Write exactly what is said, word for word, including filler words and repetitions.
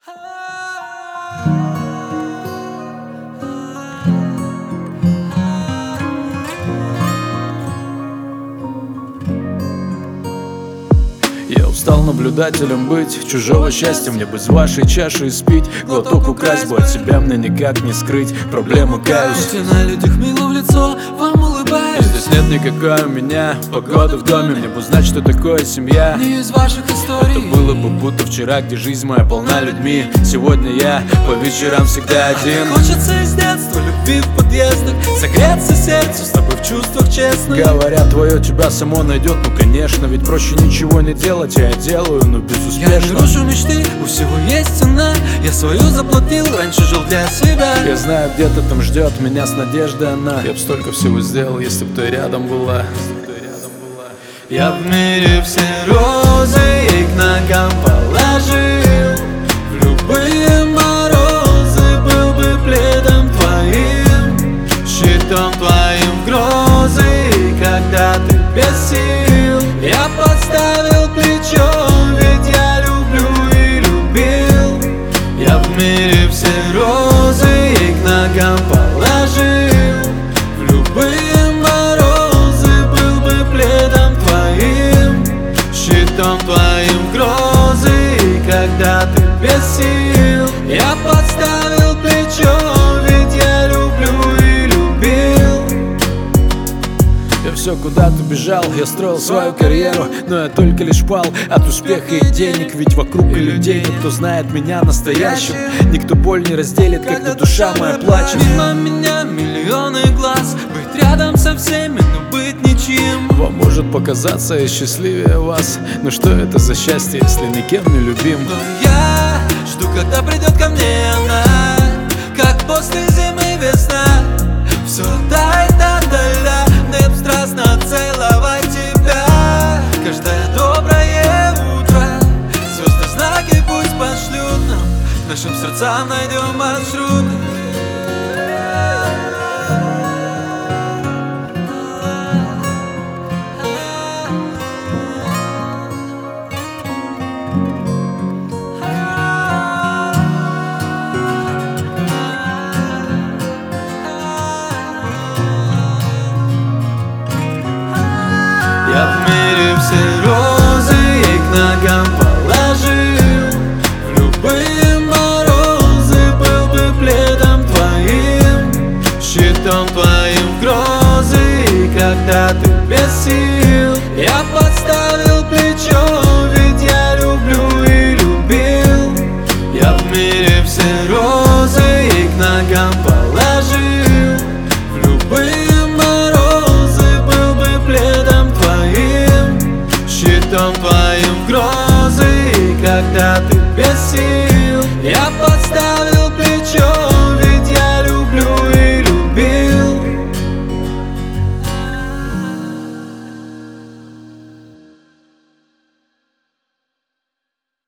Я устал наблюдателем быть, чужого счастья мне бы с вашей чашей спить. Глоток украсть бы, от себя мне никак не скрыть. Проблема, каюсь, Хоть я на людях мило в лицо, вам улыбаюсь. здесь нет никакой у меня погоды в доме. Мне бы знать, что такое семья. Не из ваших историй. Это было бы будто вчера, где жизнь моя полна людьми. Сегодня я по вечерам всегда один. Хочется из детства любви в подъездах, согреться сердцу с тобой в чувствах честных. Говорят, твое тебя само найдет, ну конечно. Ведь проще ничего не делать, я делаю, но безуспешно. Я не грушу мечты, у всего есть цена. Я свою заплатил, раньше жил для себя. Я знаю, где-то там ждет меня с надеждой она. Я б столько всего сделал, если б ты рядом была. Я в мире все розы ей к ногам положил. В любые морозы был бы пледом твоим, щитом твоим в грозы. И когда ты без сил, я подставил плечо, ведь я люблю и любил. Я в мире все розы ей к ногам положил. В любые морозы был бы пледом твоим, щитом твоим в грозы. И когда ты без сил, я подставил плечо, ведь я люблю и любил. Я все куда-то бежал, я строил свою карьеру, но я только лишь пал от успеха и денег. Ведь вокруг и людей никто знает меня настоящим. Никто боль не разделит, когда душа моя плачет. Мимо меня миллионы глаз, быть рядом со всеми, но быть ничем. Вам может показаться я счастливее вас, но что это за счастье, если никем не любим? Но я жду, когда придет ко мне она, как после зимы весна. Все тает отдаля, мне б страстно целовать тебя. Каждое доброе утро звезды знаки пусть пошлют нам, нашим сердцам найдем маршруты. Я в мире все розы ей к ногам положил. В любые морозы был бы пледом твоим, щитом твоим в грозы. И когда ты без сил, я подставил плечо, ведь я люблю и любил. Я в мире все розы ей к ногам положил. В любые морозы был бы пледом твоим, щитом твоим в грозы. И когда ты без сил, я